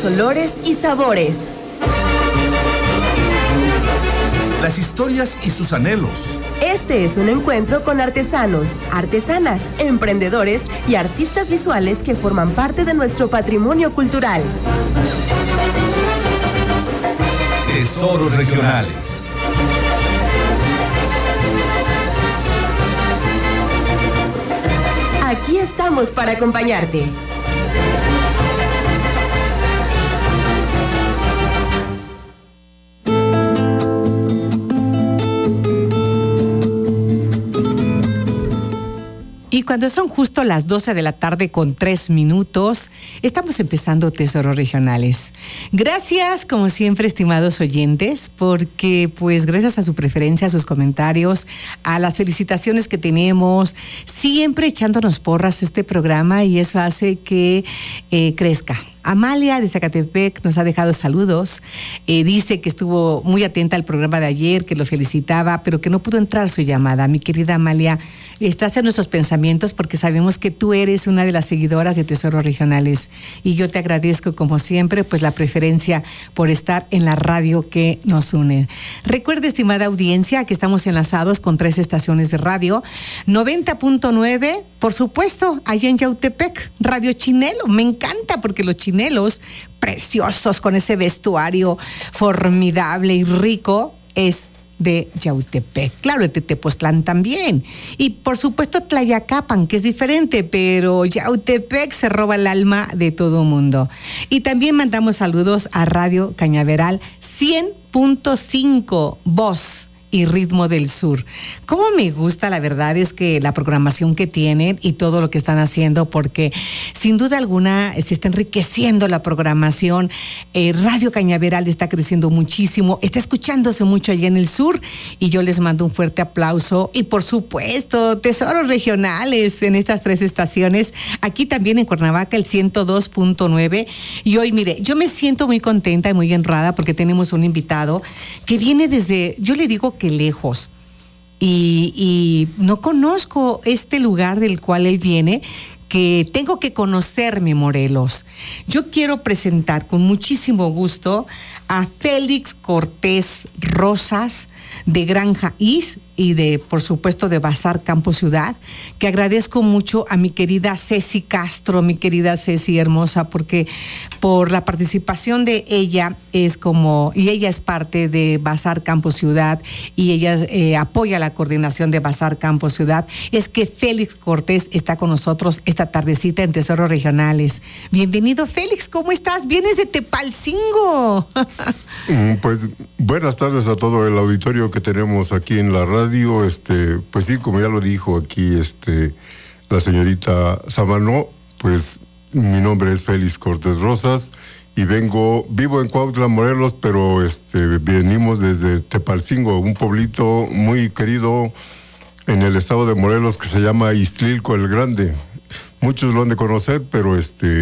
olores y sabores. Las historias y sus anhelos. Este es un encuentro con artesanos, artesanas, emprendedores y artistas visuales que forman parte de nuestro patrimonio cultural. Tesoros regionales. Aquí estamos para acompañarte. Y cuando son justo las 12 de la tarde con 3 minutos, estamos empezando Tesoros Regionales. Gracias, como siempre, estimados oyentes, porque pues gracias a su preferencia, a sus comentarios, a las felicitaciones que tenemos, siempre echándonos porras este programa y eso hace que crezca. Amalia de Zacatepec nos ha dejado saludos, dice que estuvo muy atenta al programa de ayer, que lo felicitaba, pero que no pudo entrar su llamada. Mi querida Amalia, estás en nuestros pensamientos porque sabemos que tú eres una de las seguidoras de Tesoros Regionales y yo te agradezco como siempre pues la preferencia por estar en la radio que nos une. Recuerde, estimada audiencia, que estamos enlazados con 3 estaciones de radio, 90.9, por supuesto, allá en Yautepec, Radio Chinelo, me encanta porque los chinelos preciosos con ese vestuario formidable y rico es de Yautepec, claro, de Tepoztlán también, y por supuesto Tlayacapan, que es diferente, pero Yautepec se roba el alma de todo el mundo. Y también mandamos saludos a Radio Cañaveral 100.5 Voz y Ritmo del Sur. Cómo me gusta, la verdad es que la programación que tienen y todo lo que están haciendo, porque sin duda alguna se está enriqueciendo la programación. Radio Cañaveral está creciendo muchísimo, está escuchándose mucho allá en el sur y yo les mando un fuerte aplauso. Y por supuesto, Tesoros Regionales en estas 3 estaciones, aquí también en Cuernavaca el 102.9. Y hoy, mire, yo me siento muy contenta y muy honrada porque tenemos un invitado que viene desde, yo le digo que lejos, y no conozco este lugar del cual él viene, que tengo que conocerme, Morelos. Yo quiero presentar con muchísimo gusto a Félix Cortés Rosas de Granja Is y de, por supuesto, de Bazar Campo Ciudad, que agradezco mucho a mi querida Ceci Castro, mi querida Ceci hermosa, porque por la participación de ella y ella es parte de Bazar Campo Ciudad y ella apoya la coordinación de Bazar Campo Ciudad, es que Félix Cortés está con nosotros esta tardecita en Tesoros Regionales. Bienvenido, Félix, ¿cómo estás? Vienes de Tepalcingo. Pues buenas tardes a todo el auditorio que tenemos aquí en la radio. Pues sí, como ya lo dijo aquí la señorita Samanó, pues mi nombre es Félix Cortés Rosas y vivo en Cuautla, Morelos, pero venimos desde Tepalcingo, un pueblito muy querido en el estado de Morelos que se llama Ixtlilco el Grande. Muchos lo han de conocer, pero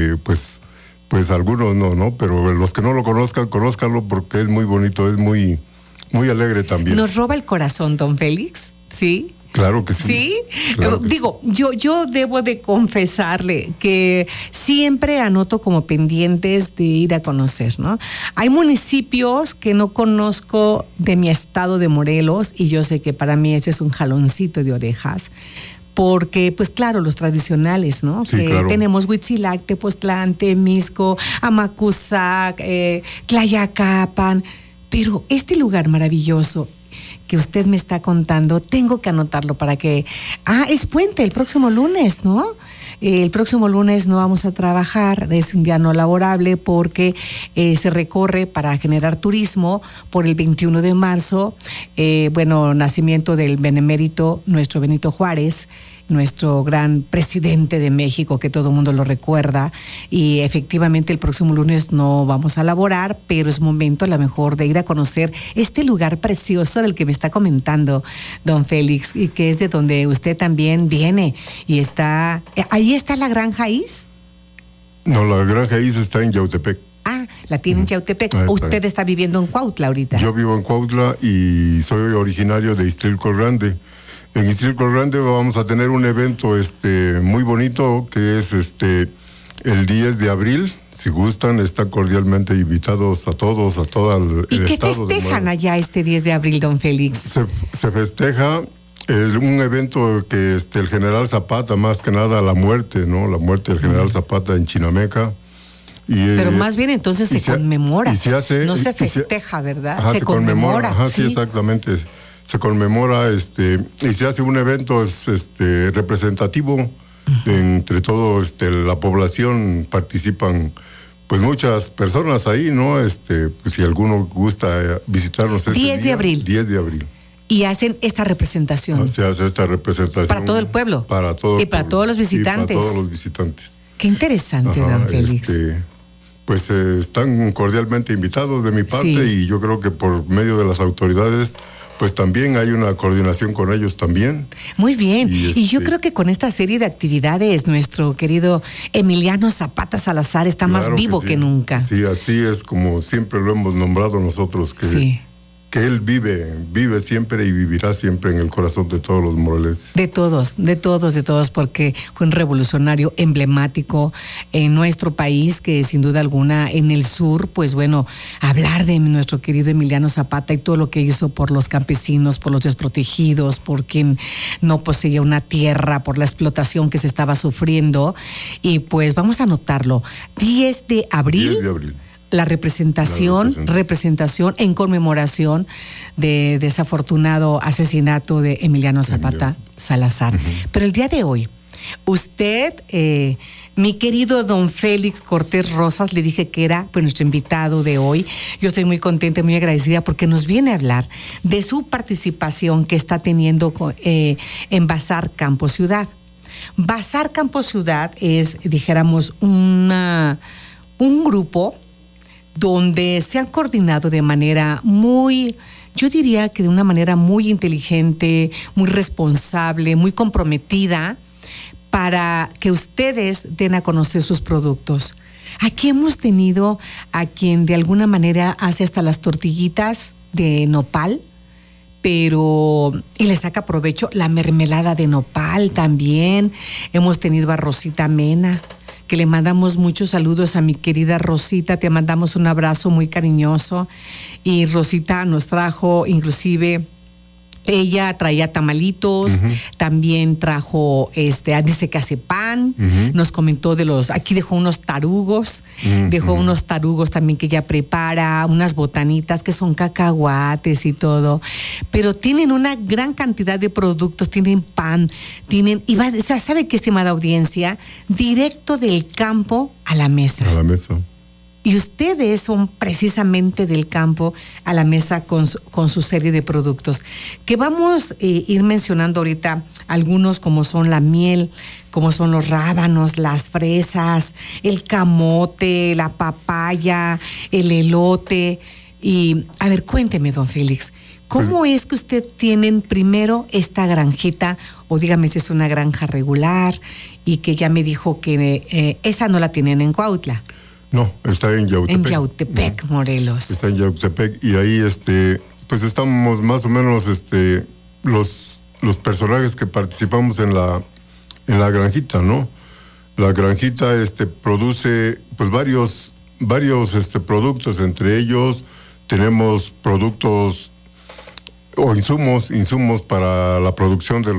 pues algunos no, pero los que no lo conozcan, conózcanlo porque es muy bonito, es muy alegre también. ¿Nos roba el corazón, don Félix? ¿Sí? Claro que sí. ¿Sí? Claro que digo, yo debo de confesarle que siempre anoto como pendientes de ir a conocer, ¿no? Hay municipios que no conozco de mi estado de Morelos y yo sé que para mí ese es un jaloncito de orejas. Porque, pues claro, los tradicionales, ¿no? Sí, que claro. Tenemos Huitzilac, Tepoztlán, Temisco, Amacuzac, Tlayacapan, pero este lugar maravilloso que usted me está contando, tengo que anotarlo para que... es puente el próximo lunes, ¿no? El próximo lunes no vamos a trabajar, es un día no laborable porque se recorre para generar turismo por el 21 de marzo, nacimiento del benemérito nuestro Benito Juárez, nuestro gran presidente de México, que todo el mundo lo recuerda, y efectivamente el próximo lunes no vamos a laborar, pero es momento a lo mejor de ir a conocer este lugar precioso del que me está comentando don Félix, y que es de donde usted también viene, y ahí está la Granja Is. No, la Granja Is está en Yautepec. La tiene en Yautepec. Usted está viviendo en Cuautla ahorita. Yo vivo en Cuautla y soy originario de Ixtlilco el Grande. En Ixtlilco el Grande vamos a tener un evento muy bonito que es el 10 de abril, Si gustan, están cordialmente invitados a todos, a todo el ¿Y qué estado festejan allá este 10 de abril, don Félix? Se festeja un evento que el general Zapata, más que nada la muerte, ¿no? La muerte del general Zapata en Chinameca. Pero más bien entonces se conmemora. Y se hace, no se festeja, ¿verdad? Ajá, se conmemora. Ajá, sí, exactamente. Se conmemora y se hace un evento representativo. Entre todo la población participan pues muchas personas ahí, ¿no? Pues si alguno gusta visitarnos ese 10 de abril. 10 de abril. Y hacen esta representación. Se hace esta representación. Para todo el pueblo. Para todo y para todos los visitantes. Y para todos los visitantes. Qué interesante, don Félix. Pues están cordialmente invitados de mi parte, sí. Y yo creo que por medio de las autoridades pues también hay una coordinación con ellos también. Muy bien. Y yo creo que con esta serie de actividades nuestro querido Emiliano Zapata Salazar está más vivo que nunca. Sí, así es como siempre lo hemos nombrado nosotros, que él vive siempre y vivirá siempre en el corazón de todos los moraleses. De todos, porque fue un revolucionario emblemático en nuestro país, que sin duda alguna en el sur, pues bueno, hablar de nuestro querido Emiliano Zapata y todo lo que hizo por los campesinos, por los desprotegidos, por quien no poseía una tierra, por la explotación que se estaba sufriendo. Y pues vamos a anotarlo. 10 de abril. 10 de abril. La representación en conmemoración de desafortunado asesinato de Emiliano Zapata Salazar. Pero el día de hoy, usted, mi querido don Félix Cortés Rosas, le dije que era pues, nuestro invitado de hoy. Yo estoy muy contenta y muy agradecida porque nos viene a hablar de su participación que está teniendo en Bazar Campo Ciudad. Bazar Campo Ciudad es, dijéramos, un grupo donde se han coordinado de manera muy, yo diría que de una manera muy inteligente, muy responsable, muy comprometida, para que ustedes den a conocer sus productos. Aquí hemos tenido a quien de alguna manera hace hasta las tortillitas de nopal, y le saca provecho la mermelada de nopal también. Hemos tenido a Rosita Mena, que le mandamos muchos saludos a mi querida Rosita, te mandamos un abrazo muy cariñoso. Y Rosita nos trajo, inclusive, ella traía tamalitos, también trajo, dice que hace pan, nos comentó aquí dejó unos tarugos, unos tarugos también que ella prepara, unas botanitas que son cacahuates y todo, pero tienen una gran cantidad de productos, tienen pan, ¿sabe qué, estimada audiencia? Directo del campo a la mesa. A la mesa. Y ustedes son precisamente del campo a la mesa con su serie de productos, que vamos a ir mencionando ahorita algunos, como son la miel, como son los rábanos, las fresas, el camote, la papaya, el elote. Y a ver, cuénteme, don Félix, ¿cómo es que usted tienen primero esta granjita, o dígame si es una granja regular, y que ya me dijo que esa no la tienen en Cuautla? No, está en Yautepec. En Yautepec, Morelos. Está en Yautepec y ahí pues estamos más o menos los personajes que participamos en la granjita, ¿no? La granjita produce pues varios productos, entre ellos tenemos productos o insumos para la producción de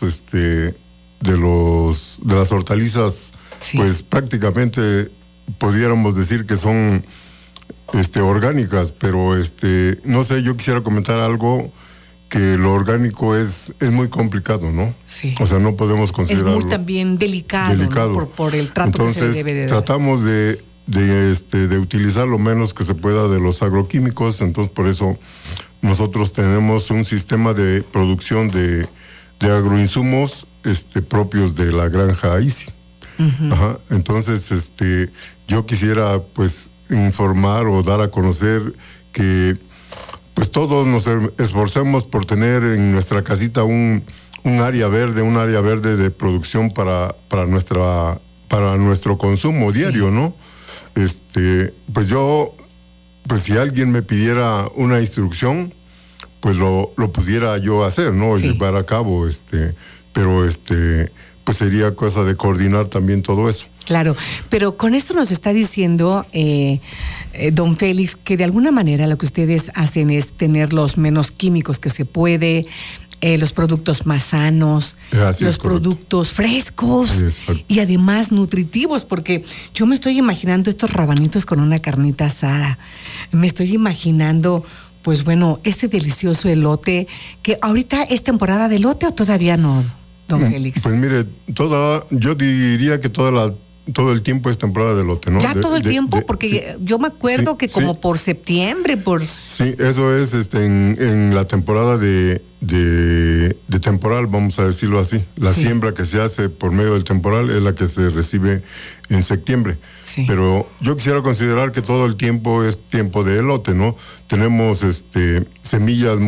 las hortalizas, sí. Pues prácticamente pudiéramos decir que son orgánicas, pero no sé, yo quisiera comentar algo, que lo orgánico es muy complicado, ¿no? Sí. O sea, no podemos considerarlo. Es muy también delicado. ¿no? Por el trato. Entonces, que se debe de dar. Tratamos de utilizar lo menos que se pueda de los agroquímicos, entonces por eso nosotros tenemos un sistema de producción de agroinsumos propios de la granja Easy. Ajá. Entonces, yo quisiera pues informar o dar a conocer que pues todos nos esforcemos por tener en nuestra casita un área verde de producción para nuestro consumo diario, sí. ¿No? Pues si alguien me pidiera una instrucción, pues lo pudiera yo hacer, ¿no? Sí. Llevar a cabo, pero pues sería cosa de coordinar también todo eso. Claro, pero con esto nos está diciendo don Félix que de alguna manera lo que ustedes hacen es tener los menos químicos que se puede, los productos más sanos, los productos frescos y además nutritivos, porque yo me estoy imaginando estos rabanitos con una carnita asada, me estoy imaginando, pues bueno, este delicioso elote, que ahorita es temporada de elote o todavía no, don Félix. Pues mire, yo diría que todo el tiempo es temporada de elote, ¿no? Ya todo el tiempo, porque sí, yo me acuerdo que como por septiembre, Sí, eso es en la temporada de temporal, vamos a decirlo así. La siembra que se hace por medio del temporal es la que se recibe en septiembre. Sí. Pero yo quisiera considerar que todo el tiempo es tiempo de elote, ¿no? Tenemos semillas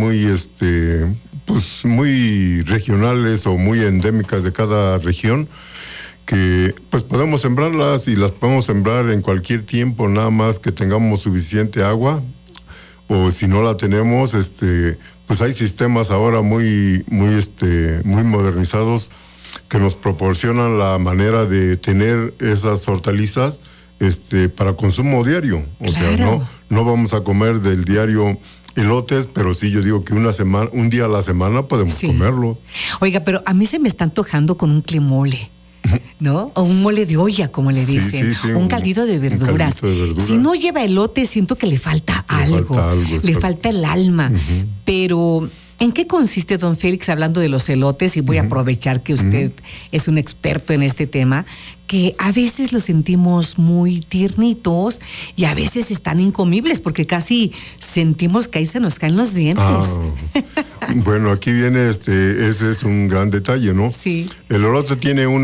pues muy regionales o muy endémicas de cada región, que pues podemos sembrarlas y las podemos sembrar en cualquier tiempo, nada más que tengamos suficiente agua, o si no la tenemos, pues hay sistemas ahora muy modernizados que nos proporcionan la manera de tener esas hortalizas para consumo diario. O sea, no vamos a comer del diario elotes, pero sí, yo digo que un día a la semana podemos comerlo. Oiga, pero a mí se me está antojando con un clemole, ¿no? O un mole de olla, como le dicen. Un caldito de verduras. Si no lleva elote, siento que le falta algo. Le falta el alma. Pero, ¿en qué consiste, don Félix, hablando de los elotes? Y voy a aprovechar que usted es un experto en este tema, que a veces los sentimos muy tiernitos y a veces están incomibles, porque casi sentimos que ahí se nos caen los dientes. Bueno, aquí viene ese es un gran detalle, ¿no? Sí. El elote tiene un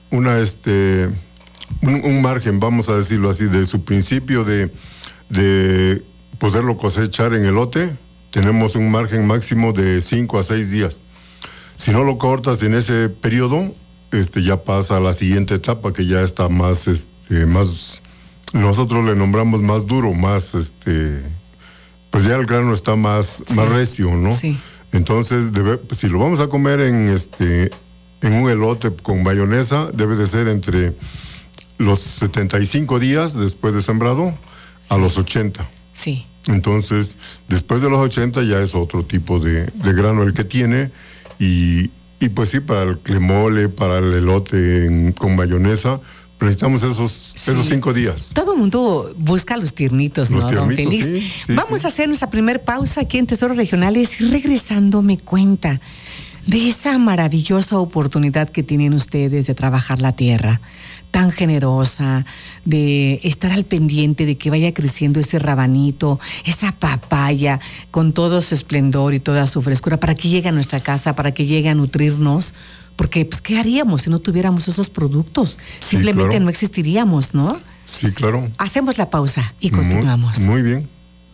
margen, vamos a decirlo así, de su principio de poderlo cosechar en elote, tenemos un margen máximo de 5 a 6 días. Si no lo cortas en ese periodo, ya pasa a la siguiente etapa, que ya está más, nosotros le nombramos más duro, más, pues ya el grano está más recio, ¿no? Sí. Entonces, si lo vamos a comer en un elote con mayonesa, debe de ser entre los 75 días después de sembrado a los 80. Sí. Entonces, después de los 80 ya es otro tipo de grano el que tiene, y pues sí, para el clemole, para el elote con mayonesa, necesitamos esos 5 días. Todo el mundo busca los tiernitos, ¿no, don Félix? Sí, vamos a hacer nuestra primer pausa aquí en Tesoros Regionales, y regresando me cuenta de esa maravillosa oportunidad que tienen ustedes de trabajar la tierra, tan generosa, de estar al pendiente de que vaya creciendo ese rabanito, esa papaya, con todo su esplendor y toda su frescura, para que llegue a nuestra casa, para que llegue a nutrirnos. Porque, pues, ¿qué haríamos si no tuviéramos esos productos? Simplemente no existiríamos, ¿no? Sí, claro. Hacemos la pausa y continuamos. Muy bien.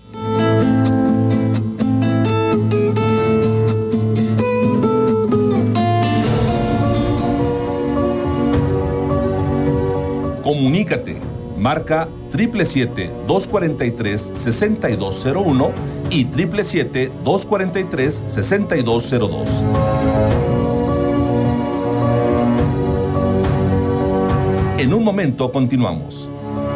Comunícate. Marca 777-243-6201 y 777-243-6202. En un momento continuamos.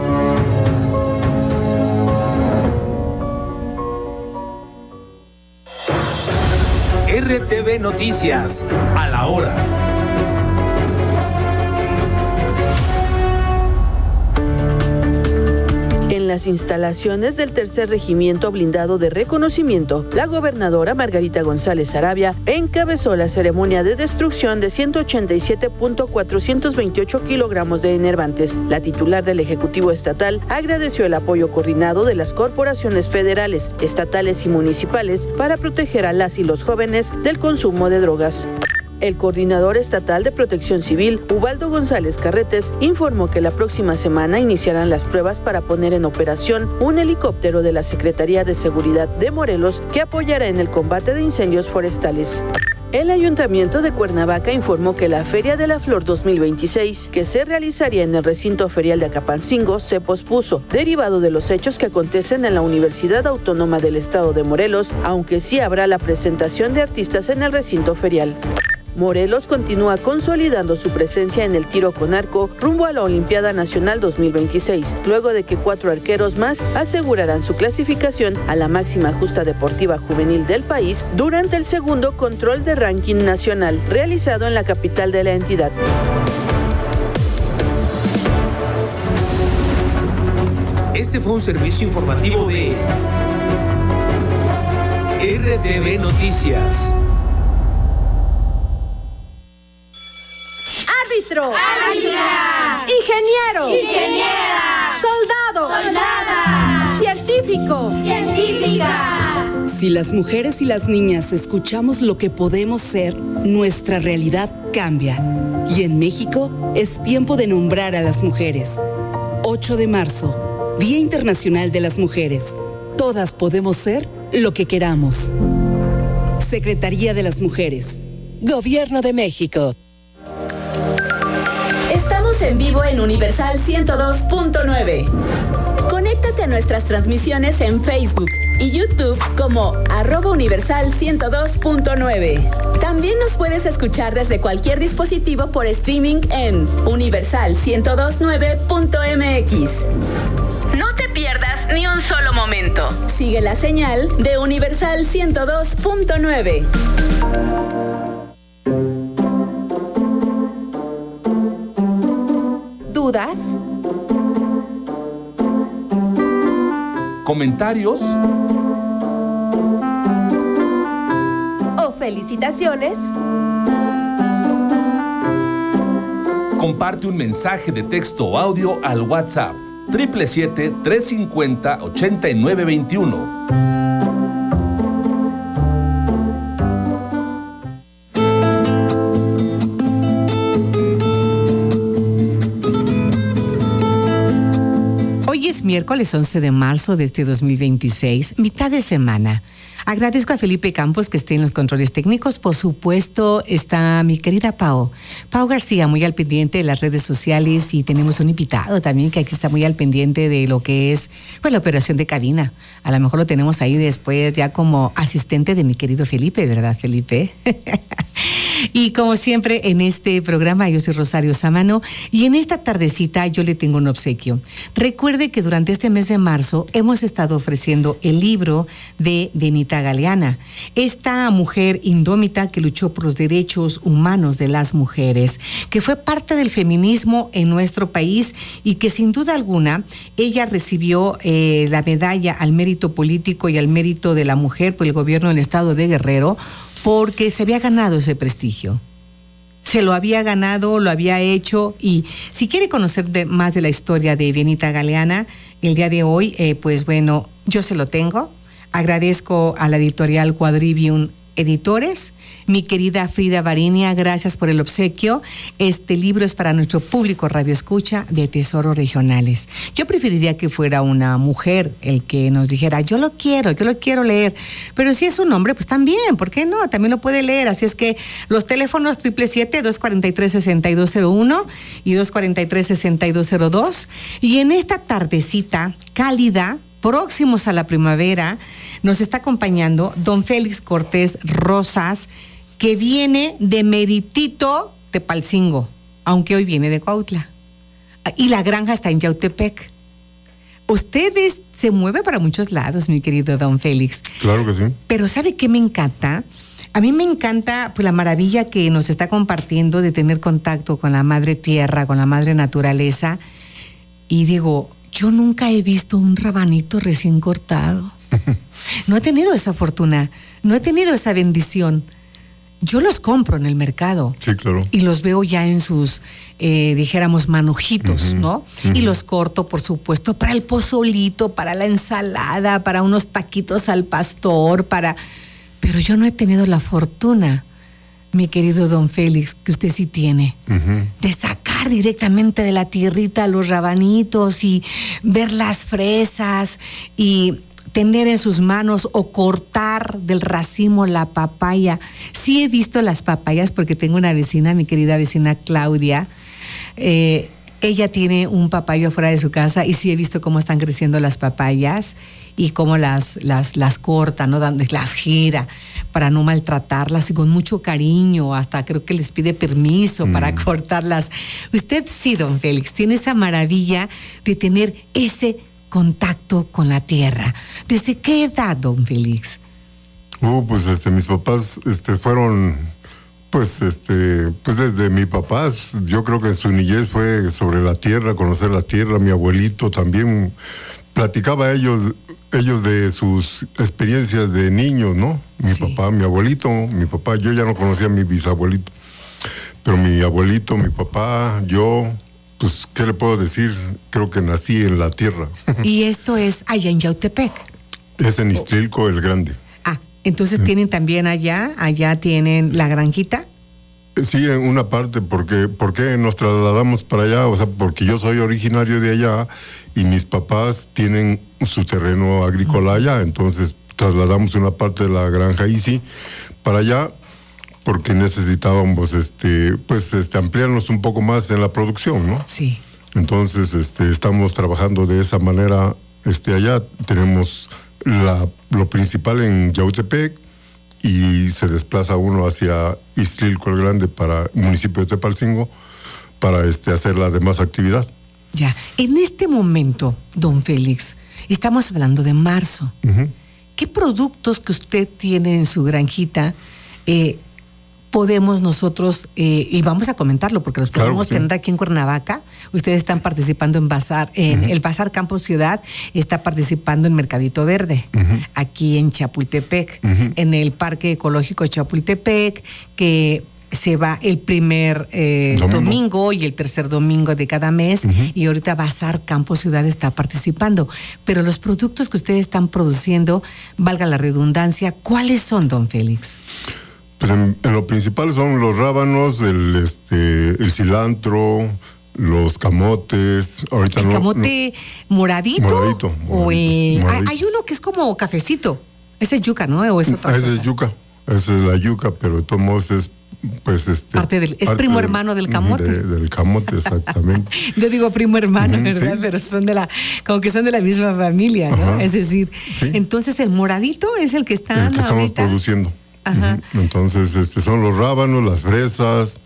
RTV Noticias, a la hora. En las instalaciones del Tercer Regimiento Blindado de Reconocimiento, la gobernadora Margarita González Arabia encabezó la ceremonia de destrucción de 187.428 kilogramos de enervantes. La titular del Ejecutivo Estatal agradeció el apoyo coordinado de las corporaciones federales, estatales y municipales para proteger a las y los jóvenes del consumo de drogas. El coordinador estatal de Protección Civil, Ubaldo González Carretes, informó que la próxima semana iniciarán las pruebas para poner en operación un helicóptero de la Secretaría de Seguridad de Morelos que apoyará en el combate de incendios forestales. El Ayuntamiento de Cuernavaca informó que la Feria de la Flor 2026, que se realizaría en el recinto ferial de Acapancingo, se pospuso, derivado de los hechos que acontecen en la Universidad Autónoma del Estado de Morelos, aunque sí habrá la presentación de artistas en el recinto ferial. Morelos continúa consolidando su presencia en el tiro con arco rumbo a la Olimpiada Nacional 2026, luego de que 4 arqueros más asegurarán su clasificación a la máxima justa deportiva juvenil del país durante el segundo control de ranking nacional, realizado en la capital de la entidad. Este fue un servicio informativo de RTV Noticias. Árbitro. Árbitra. Ingeniero. Ingeniera. Soldado. Soldada. Científico. Científica. Si las mujeres y las niñas escuchamos lo que podemos ser, nuestra realidad cambia. Y en México es tiempo de nombrar a las mujeres. 8 de marzo, Día Internacional de las Mujeres. Todas podemos ser lo que queramos. Secretaría de las Mujeres. Gobierno de México. Estamos en vivo en Universal 102.9. Conéctate a nuestras transmisiones en Facebook y YouTube como @Universal 102.9. También nos puedes escuchar desde cualquier dispositivo por streaming en universal1029.mx. No te pierdas ni un solo momento. Sigue la señal de Universal 102.9. ¿Dudas? ¿Comentarios? ¿O felicitaciones? Comparte un mensaje de texto o audio al WhatsApp 777-350-8921. Hoy es miércoles 11 de marzo de este 2026, mitad de semana. Agradezco a Felipe Campos que esté en los controles técnicos. Por supuesto, está mi querida Pau García, muy al pendiente de las redes sociales, y tenemos un invitado también que aquí está muy al pendiente de lo que es la operación de cabina. A lo mejor lo tenemos ahí después ya como asistente de mi querido Felipe, ¿verdad, Felipe? Y como siempre en este programa yo soy Rosario Samano y en esta tardecita yo le tengo un obsequio. Recuerde que durante este mes de marzo hemos estado ofreciendo el libro de Benita Galeana, esta mujer indómita que luchó por los derechos humanos de las mujeres, que fue parte del feminismo en nuestro país y que sin duda alguna ella recibió la medalla al mérito político y al mérito de la mujer por el gobierno del estado de Guerrero, porque se había ganado ese prestigio. Se lo había ganado, lo había hecho, y si quiere conocer más de la historia de Benita Galeana, el día de hoy, yo se lo tengo. Agradezco a la editorial Quadrivium Editores. Mi querida Frida Varinia, gracias por el obsequio. Este libro es para nuestro público radioescucha de Tesoros Regionales. Yo preferiría que fuera una mujer el que nos dijera, yo lo quiero leer. Pero si es un hombre, pues también, ¿por qué no? También lo puede leer. Así es que los teléfonos 777-243-6201 y 243-6202. Y en esta tardecita cálida, próximos a la primavera, nos está acompañando don Félix Cortés Rosas, que viene de meritito Tepalcingo, aunque hoy viene de Cuautla. Y la granja está en Yautepec. Ustedes se mueve para muchos lados, mi querido don Félix. Claro que sí. Pero ¿sabe qué me encanta? A mí me encanta la maravilla que nos está compartiendo de tener contacto con la madre tierra, con la madre naturaleza. Y digo, yo nunca he visto un rabanito recién cortado. No he tenido esa fortuna, no he tenido esa bendición. Yo los compro en el mercado. Sí, claro. Y los veo ya en sus, dijéramos, manojitos, ¿no? Y los corto, por supuesto, para el pozolito, para la ensalada, para unos taquitos al pastor, Pero yo no he tenido la fortuna, mi querido don Félix, que usted sí tiene, de sacar directamente de la tierrita los rabanitos y ver las fresas y tener en sus manos o cortar del racimo la papaya. Sí he visto las papayas porque tengo una vecina, mi querida vecina Claudia, que ella tiene un papayo afuera de su casa y sí he visto cómo están creciendo las papayas y cómo las corta, ¿no? Las gira para no maltratarlas y con mucho cariño, hasta creo que les pide permiso para cortarlas. Usted sí, don Félix, tiene esa maravilla de tener ese contacto con la tierra. ¿Desde qué edad, don Félix? Pues mis papás fueron, pues desde mi papá, yo creo que en su niñez fue sobre la tierra, conocer la tierra. Mi abuelito también platicaba a ellos de sus experiencias de niños, ¿no? Mi papá, mi abuelito, mi papá, yo ya no conocía a mi bisabuelito, pero mi abuelito, mi papá, yo, pues, ¿qué le puedo decir? Creo que nací en la tierra. Y esto es allá en Yautepec. Es en Ixtlilco el Grande. Entonces tienen también allá tienen la granjita. Sí, en una parte, ¿por qué nos trasladamos para allá? O sea, porque yo soy originario de allá y mis papás tienen su terreno agrícola allá, entonces trasladamos una parte de la granja Easy para allá porque necesitábamos ampliarnos un poco más en la producción, ¿no? Sí. Entonces estamos trabajando de esa manera allá. Tenemos lo principal en Yautepec y se desplaza uno hacia Ixtlilco el Grande, para el municipio de Tepalcingo, para hacer la demás actividad. Ya, en este momento, don Félix, estamos hablando de marzo. ¿Qué productos que usted tiene en su granjita podemos nosotros, y vamos a comentarlo porque los podemos tener aquí en Cuernavaca? Ustedes están participando en Bazar, el Bazar Campo Ciudad está participando en Mercadito Verde, aquí en Chapultepec, en el Parque Ecológico Chapultepec, que se va el primer domingo y el tercer domingo de cada mes, y ahorita Bazar Campo Ciudad está participando. Pero los productos que ustedes están produciendo, valga la redundancia, ¿cuáles son, don Félix? Pues en lo principal son los rábanos, el cilantro, los camotes. Ahorita ¿El camote moradito? Moradito. Hay uno que es como cafecito. Ese es yuca, ¿no? ¿O es otra cosa? Ese es yuca. Esa es la yuca, pero de todos modos es primo hermano del camote. Del camote, exactamente. Yo digo primo hermano, ¿verdad? Sí. Pero como que son de la misma familia, ¿no? Es decir, entonces el moradito es el que está el que estamos produciendo. Entonces, son los rábanos, las fresas,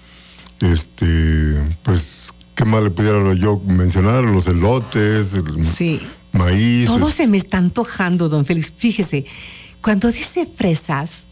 pues, ¿qué más le pudiera yo mencionar? Los elotes, maíz. Todo se me está antojando, don Félix. Fíjese, cuando dice fresas,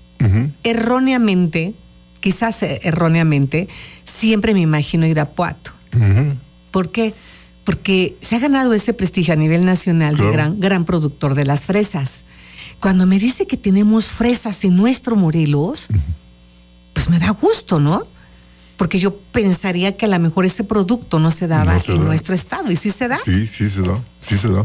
quizás erróneamente, siempre me imagino Irapuato. ¿Por qué? Porque se ha ganado ese prestigio a nivel nacional de gran productor de las fresas. Cuando me dice que tenemos fresas en nuestro Morelos, pues me da gusto, ¿no? Porque yo pensaría que a lo mejor ese producto no se daba en nuestro estado. ¿Y sí se da? Sí se da.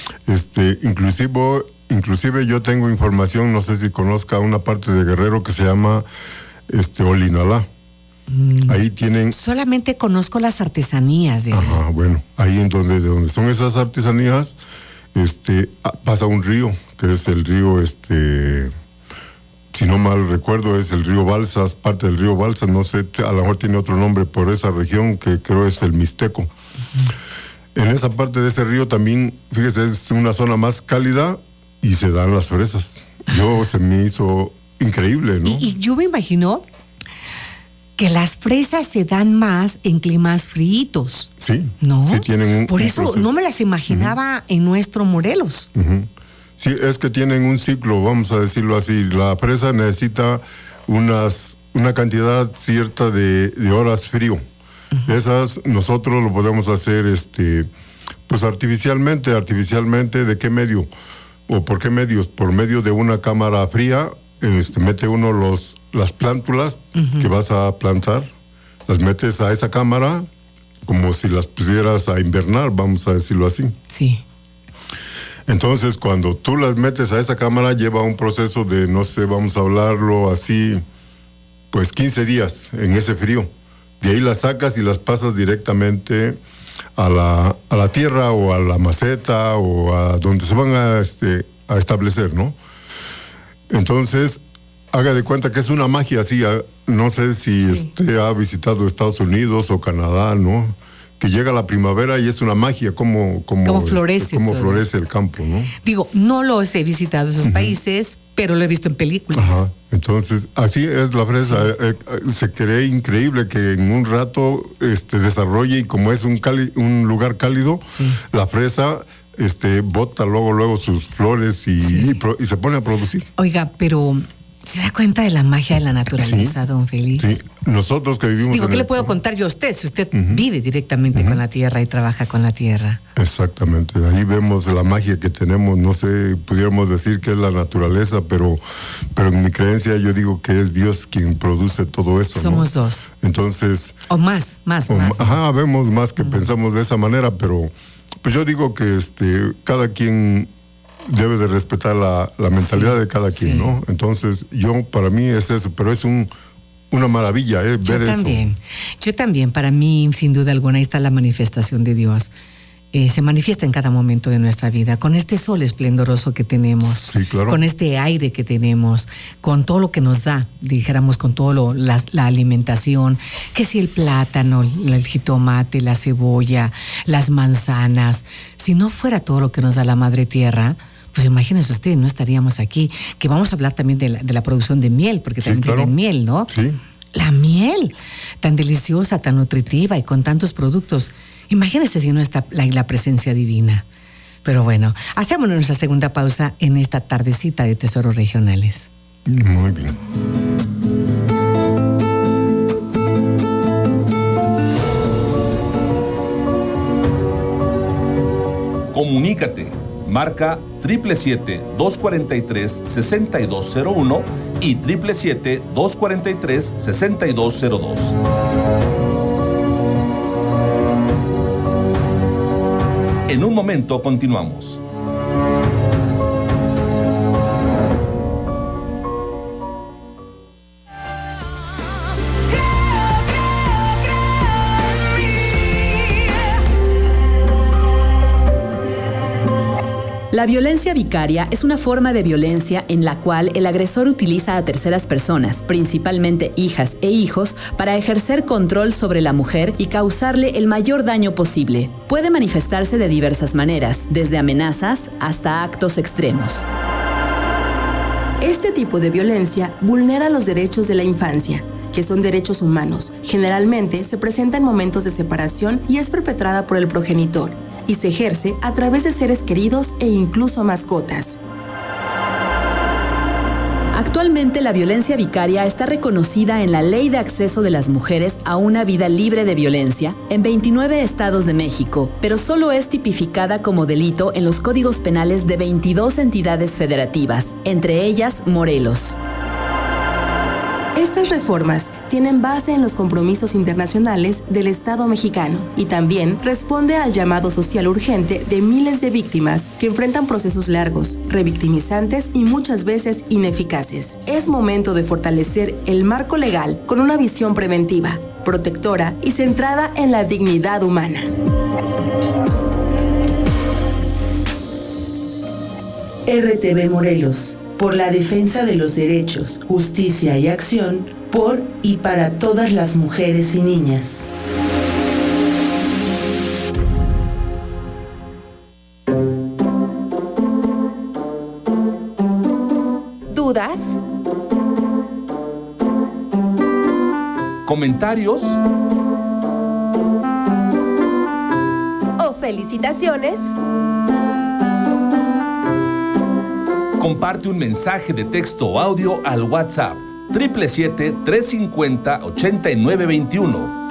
Inclusive yo tengo información, no sé si conozca una parte de Guerrero que se llama Olinalá. Ahí tienen... Solamente conozco las artesanías de... bueno, ahí de donde son esas artesanías, pasa un río, que es el río, si no mal recuerdo, es el río Balsas, parte del río Balsas, no sé, a lo mejor tiene otro nombre por esa región, que creo es el Mixteco. En esa parte de ese río también, fíjese, es una zona más cálida y se dan las fresas. Se me hizo increíble, ¿no? Y yo me imagino que las fresas se dan más en climas fríos. Sí. ¿No? Sí tienen Por eso proceso. no me las imaginaba en nuestro Morelos. Sí, es que tienen un ciclo, vamos a decirlo así. La fresa necesita una cantidad cierta de horas frío. Esas nosotros lo podemos hacer pues artificialmente. ¿De qué medio? ¿O por qué medios? Por medio de una cámara fría. Mete uno las plántulas que vas a plantar, las metes a esa cámara como si las pusieras a invernar, vamos a decirlo así. Sí. Entonces, cuando tú las metes a esa cámara, lleva un proceso de, no sé, vamos a hablarlo así, pues 15 días en ese frío. De ahí las sacas y las pasas directamente a la tierra o a la maceta o a donde se van a establecer, ¿no? Entonces, haga de cuenta que es una magia así. No sé si ha visitado Estados Unidos o Canadá, ¿no? que llega la primavera y es una magia como florece, cómo florece el campo, ¿no? Digo, no los he visitado esos países, pero lo he visto en películas. Ajá. Entonces, así es la fresa. Sí. Se cree increíble que en un rato desarrolle, y como es un lugar cálido, sí, la fresa bota luego sus flores y se pone a producir. Oiga, pero ¿se da cuenta de la magia de la naturaleza, sí, don Félix? Sí, nosotros que vivimos... Digo, ¿qué le puedo contar yo a usted si usted vive directamente con la tierra y trabaja con la tierra? Exactamente, ahí vemos la magia que tenemos. No sé, pudiéramos decir que es la naturaleza, pero en mi creencia yo digo que es Dios quien produce todo eso. Somos dos. Entonces... O más. Ajá, vemos más que pensamos de esa manera, pero pues yo digo que cada quien debe de respetar la mentalidad de cada quien, ¿no? Entonces, para mí es eso, pero es una maravilla, ver eso. Yo también, para mí, sin duda alguna, ahí está la manifestación de Dios. Se manifiesta en cada momento de nuestra vida, con este sol esplendoroso que tenemos, sí, claro, con este aire que tenemos, con todo lo que nos da, dijéramos, con todo la alimentación, que si el plátano, el jitomate, la cebolla, las manzanas. Si no fuera todo lo que nos da la madre tierra, pues imagínense ustedes, no estaríamos aquí. Que vamos a hablar también de la producción de miel, porque también tienen miel, ¿no? Sí. La miel, tan deliciosa, tan nutritiva y con tantos productos. Imagínense si no está la presencia divina. Pero bueno, hacemos nuestra segunda pausa en esta tardecita de Tesoros Regionales. Muy bien. Comunícate. Marca 777-243-6201 y 777-243-6202. En un momento continuamos. La violencia vicaria es una forma de violencia en la cual el agresor utiliza a terceras personas, principalmente hijas e hijos, para ejercer control sobre la mujer y causarle el mayor daño posible. Puede manifestarse de diversas maneras, desde amenazas hasta actos extremos. Este tipo de violencia vulnera los derechos de la infancia, que son derechos humanos. Generalmente se presenta en momentos de separación y es perpetrada por el progenitor, y se ejerce a través de seres queridos e incluso mascotas. Actualmente la violencia vicaria está reconocida en la Ley de Acceso de las Mujeres a una Vida Libre de Violencia en 29 estados de México, pero solo es tipificada como delito en los códigos penales de 22 entidades federativas, entre ellas Morelos. Estas reformas tienen base en los compromisos internacionales del Estado mexicano y también responde al llamado social urgente de miles de víctimas que enfrentan procesos largos, revictimizantes y muchas veces ineficaces. Es momento de fortalecer el marco legal con una visión preventiva, protectora y centrada en la dignidad humana. RTV Morelos, por la defensa de los derechos, justicia y acción, por y para todas las mujeres y niñas. ¿Dudas? ¿Comentarios? ¿O felicitaciones? Comparte un mensaje de texto o audio al WhatsApp 777-350-8921.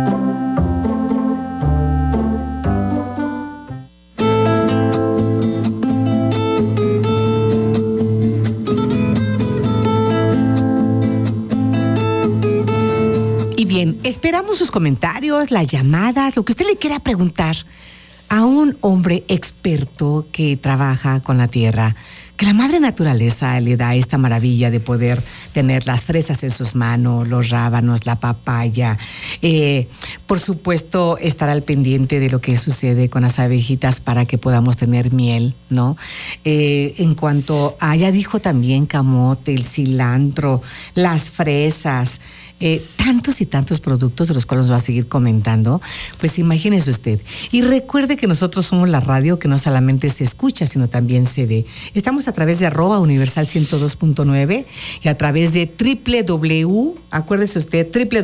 Y bien, esperamos sus comentarios, las llamadas, lo que usted le quiera preguntar a un hombre experto que trabaja con la tierra, que la madre naturaleza le da esta maravilla de poder tener las fresas en sus manos, los rábanos, la papaya. Por supuesto, estar al pendiente de lo que sucede con las abejitas para que podamos tener miel, ¿no? En cuanto a, ya dijo también camote, el cilantro, las fresas, tantos y tantos productos de los cuales nos va a seguir comentando. Pues imagínese usted. Y recuerde que nosotros somos la radio que no solamente se escucha, sino también se ve. Estamos a través de @universal 102.9 y a través de acuérdese usted,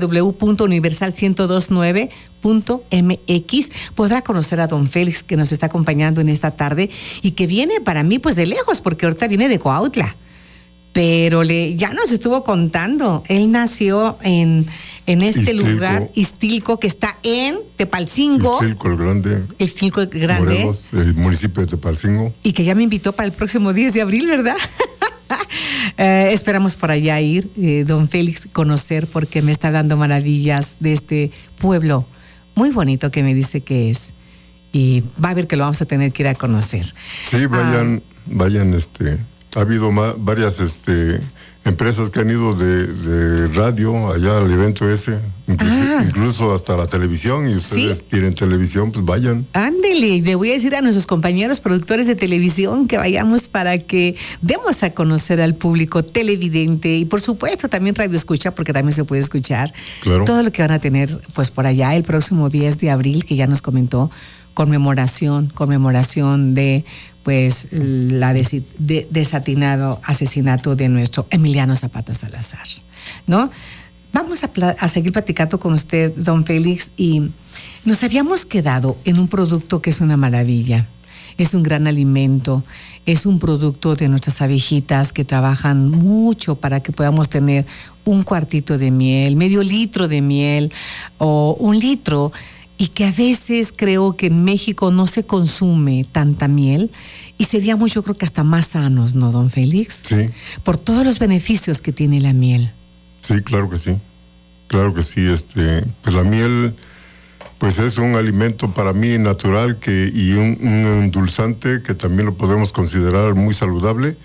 www.universal1029.mx. Podrá conocer a don Félix, que nos está acompañando en esta tarde y que viene para mí pues de lejos, porque ahorita viene de Coautla. Pero ya nos estuvo contando. Él nació en este Ixtilco. Lugar, Ixtilco, que está en Tepalcingo. Ixtilco el Grande. Ixtilco el Grande. Morelos, el municipio de Tepalcingo. Y que ya me invitó para el próximo 10 de abril, ¿verdad? Esperamos por allá ir, don Félix, conocer, porque me está dando maravillas de este pueblo muy bonito que me dice que es. Y va a ver que lo vamos a tener que ir a conocer. Sí, vayan, ha habido varias empresas que han ido de radio allá al evento ese, incluso hasta la televisión, y ustedes tienen televisión, pues vayan. Ándele, le voy a decir a nuestros compañeros productores de televisión que vayamos para que demos a conocer al público televidente y por supuesto también radio escucha, porque también se puede escuchar. Claro. Todo lo que van a tener pues por allá el próximo 10 de abril, que ya nos comentó, conmemoración de pues la desatinado asesinato de nuestro Emiliano Zapata Salazar, ¿no? Vamos a seguir platicando con usted, don Félix, y nos habíamos quedado en un producto que es una maravilla, es un gran alimento, es un producto de nuestras abejitas que trabajan mucho para que podamos tener un cuartito de miel, medio litro de miel o 1 litro, y que a veces creo que en México no se consume tanta miel y seríamos, yo creo que hasta más sanos, ¿no, don Félix? Sí. Por todos los beneficios que tiene la miel. Sí, claro que sí. Claro que sí. Pues la miel, pues es un alimento para mí natural y un endulzante que también lo podemos considerar muy saludable.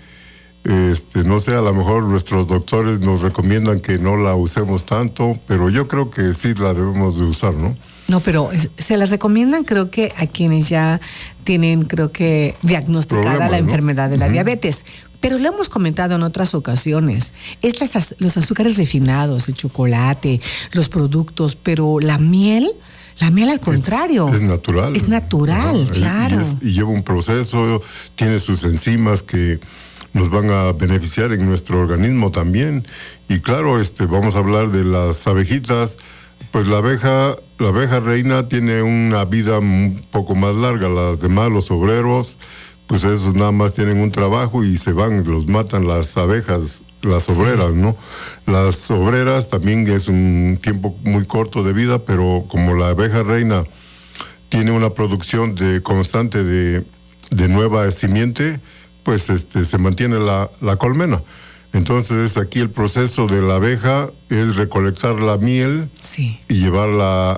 No sé, a lo mejor nuestros doctores nos recomiendan que no la usemos tanto, pero yo creo que sí la debemos de usar, ¿no? No, pero se las recomiendan, creo que a quienes ya tienen, creo que diagnosticada la enfermedad de la diabetes. Pero lo hemos comentado en otras ocasiones. Es los azúcares refinados, el chocolate, los productos, pero la miel al contrario. Es natural. Es natural, claro. Y lleva un proceso, tiene sus enzimas que nos van a beneficiar en nuestro organismo también. Y claro, vamos a hablar de las abejitas. Pues la abeja reina tiene una vida un poco más larga. Las demás, los obreros, pues esos nada más tienen un trabajo y se van, los matan las abejas, las obreras, ¿no? Las obreras también es un tiempo muy corto de vida, pero como la abeja reina tiene una producción constante de nueva simiente, pues se mantiene la colmena. Entonces aquí el proceso de la abeja es recolectar la miel y llevarla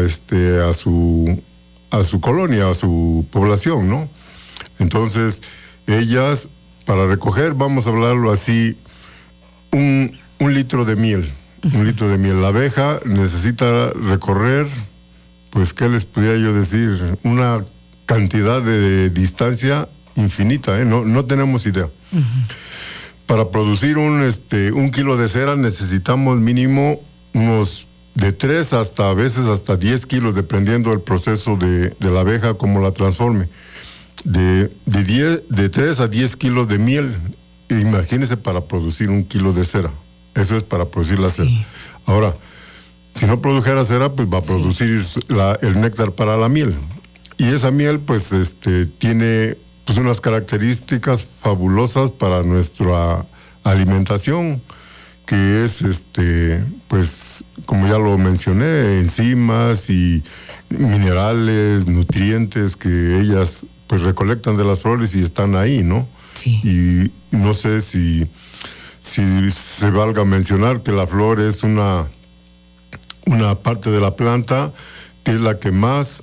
a su colonia, a su población, ¿no? Entonces ellas, para recoger, vamos a hablarlo así, un litro de miel. Un litro de miel. La abeja necesita recorrer, pues, ¿qué les podría yo decir? Una cantidad de distancia infinita, ¿eh? No tenemos idea. Para producir un kilo de cera necesitamos mínimo unos de 3 hasta a veces hasta 10 kilos, dependiendo del proceso de la abeja, cómo la transforme. De 3 a 10 kilos de miel, imagínense, para producir 1 kilo de cera. Eso es para producir la cera. Ahora, si no produjera cera, pues va a producir el néctar para la miel. Y esa miel, pues, tiene pues unas características fabulosas para nuestra alimentación, que es, pues, como ya lo mencioné, enzimas y minerales, nutrientes que ellas, pues, recolectan de las flores y están ahí, ¿no? Sí. Y no sé si se valga mencionar que la flor es una parte de la planta que es la que más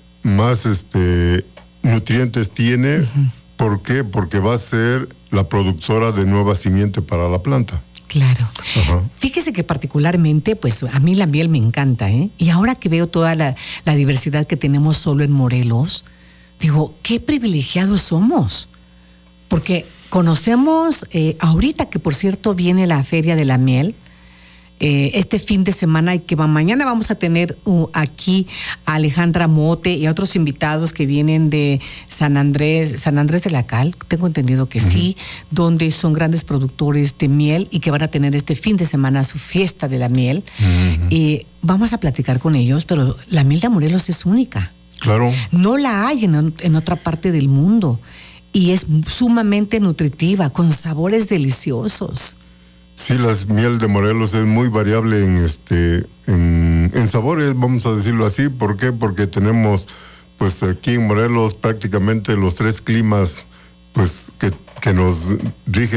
nutrientes tiene. Uh-huh. ¿Por qué? Porque va a ser la productora de nueva simiente para la planta. Claro. Ajá. Fíjese que particularmente, pues a mí la miel me encanta, ¿eh? Y ahora que veo toda la diversidad que tenemos solo en Morelos, digo, qué privilegiados somos. Porque conocemos, ahorita que por cierto viene la Feria de la Miel, este fin de semana y que mañana vamos a tener aquí a Alejandra Mote y a otros invitados que vienen de San Andrés de la Cal, tengo entendido que sí, donde son grandes productores de miel y que van a tener este fin de semana su fiesta de la miel. Vamos a platicar con ellos, pero la miel de Morelos es única. Claro. No la hay en otra parte del mundo y es sumamente nutritiva, con sabores deliciosos. Sí, la miel de Morelos es muy variable en sabores, vamos a decirlo así. ¿Por qué? Porque tenemos, pues aquí en Morelos prácticamente los 3 climas, pues que nos rige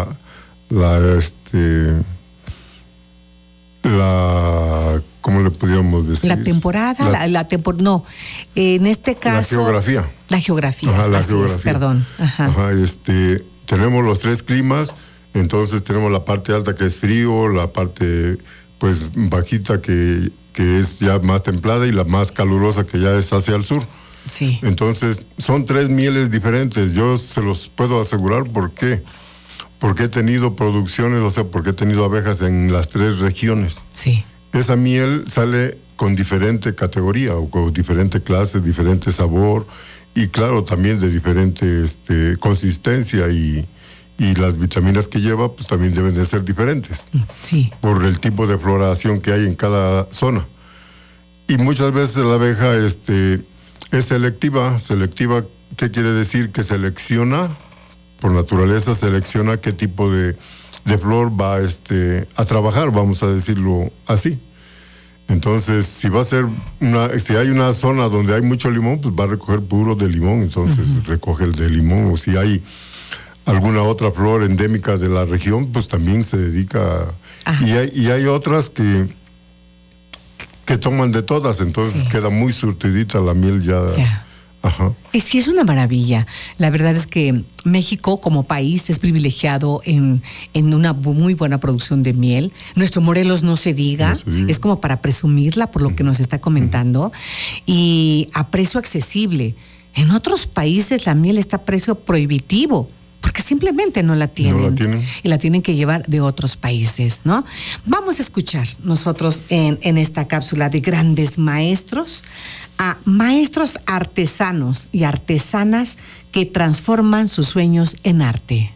¿cómo le podríamos decir? La temporada, en este caso... La geografía. Ajá, la así geografía. Es, perdón. Ajá. Ajá, tenemos los 3 climas, entonces tenemos la parte alta que es frío, la parte pues bajita que es ya más templada y la más calurosa que ya es hacia el sur. Sí. Entonces son 3 mieles diferentes, yo se los puedo asegurar. ¿Por qué? Porque he tenido producciones, o sea, porque he tenido abejas en las 3 regiones. Sí. Esa miel sale con diferente categoría o con diferente clase, diferente sabor y claro, también de diferente consistencia y las vitaminas que lleva pues también deben de ser diferentes. Sí. Por el tipo de floración que hay en cada zona. Y muchas veces la abeja es selectiva. Selectiva, ¿qué quiere decir? Que selecciona, por naturaleza selecciona qué tipo de flor va a trabajar, vamos a decirlo así. Entonces, si hay una zona donde hay mucho limón, pues va a recoger puro de limón, entonces recoge el de limón. O si hay alguna otra flor endémica de la región, pues también se dedica. Y hay otras que toman de todas, entonces queda muy surtidita la miel ya. Ajá. Y sí, es una maravilla. La verdad es que México como país es privilegiado en una muy buena producción de miel. Nuestro Morelos no se diga. Es como para presumirla por lo que nos está comentando. Y a precio accesible. En otros países la miel está a precio prohibitivo, porque simplemente no la tienen. No la tienen. Y la tienen que llevar de otros países, ¿no? Vamos a escuchar nosotros en esta cápsula de grandes maestros a maestros artesanos y artesanas que transforman sus sueños en arte.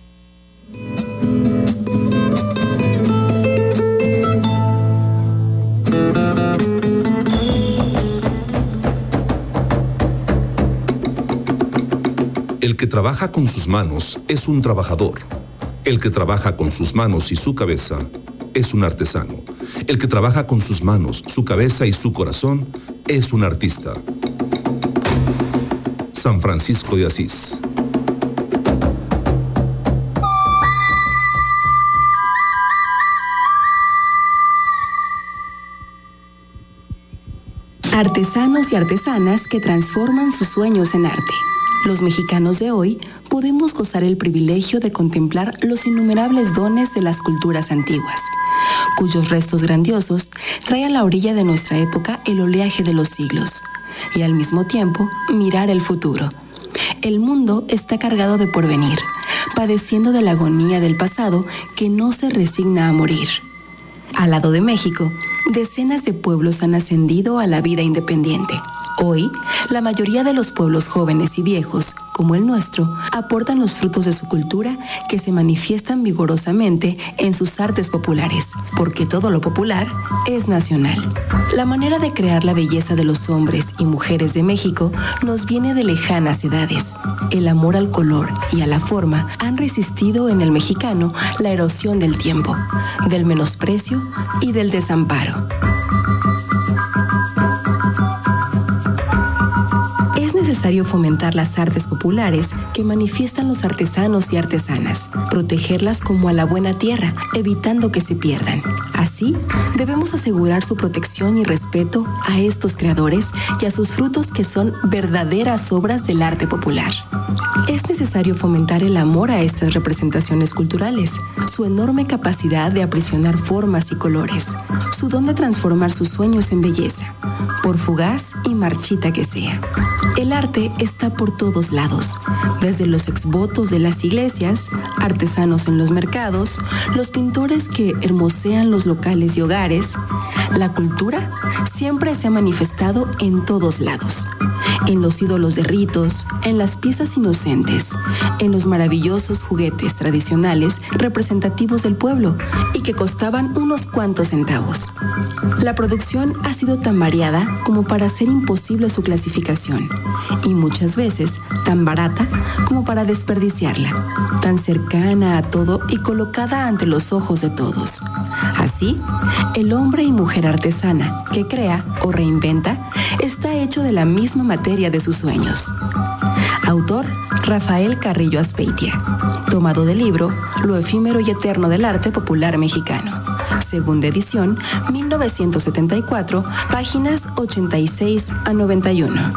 El que trabaja con sus manos es un trabajador. El que trabaja con sus manos y su cabeza es un artesano. El que trabaja con sus manos, su cabeza y su corazón es un artista. San Francisco de Asís. Artesanos y artesanas que transforman sus sueños en arte. Los mexicanos de hoy podemos gozar el privilegio de contemplar los innumerables dones de las culturas antiguas, cuyos restos grandiosos traen a la orilla de nuestra época el oleaje de los siglos, y al mismo tiempo mirar el futuro. El mundo está cargado de porvenir, padeciendo de la agonía del pasado que no se resigna a morir. Al lado de México, decenas de pueblos han ascendido a la vida independiente. Hoy, la mayoría de los pueblos jóvenes y viejos, como el nuestro, aportan los frutos de su cultura que se manifiestan vigorosamente en sus artes populares, porque todo lo popular es nacional. La manera de crear la belleza de los hombres y mujeres de México nos viene de lejanas edades. El amor al color y a la forma han resistido en el mexicano la erosión del tiempo, del menosprecio y del desamparo. Es necesario fomentar las artes populares que manifiestan los artesanos y artesanas, protegerlas como a la buena tierra, evitando que se pierdan. Así, debemos asegurar su protección y respeto a estos creadores y a sus frutos que son verdaderas obras del arte popular. Es necesario fomentar el amor a estas representaciones culturales, su enorme capacidad de aprisionar formas y colores, su don de transformar sus sueños en belleza, por fugaz y marchita que sea. El arte arte está por todos lados, desde los exvotos de las iglesias, artesanos en los mercados, los pintores que hermosean los locales y hogares. La cultura siempre se ha manifestado en todos lados, en los ídolos de ritos, en las piezas inocentes, en los maravillosos juguetes tradicionales representativos del pueblo y que costaban unos cuantos centavos. La producción ha sido tan variada como para hacer imposible su clasificación y muchas veces tan barata como para desperdiciarla, tan cercana a todo y colocada ante los ojos de todos. Así, el hombre y mujer artesana que crea o reinventa está hecho de la misma materia de sus sueños. Autor: Rafael Carrillo Azpeitia. Tomado del libro Lo efímero y eterno del arte popular mexicano. Segunda edición, 1974, páginas 86 a 91.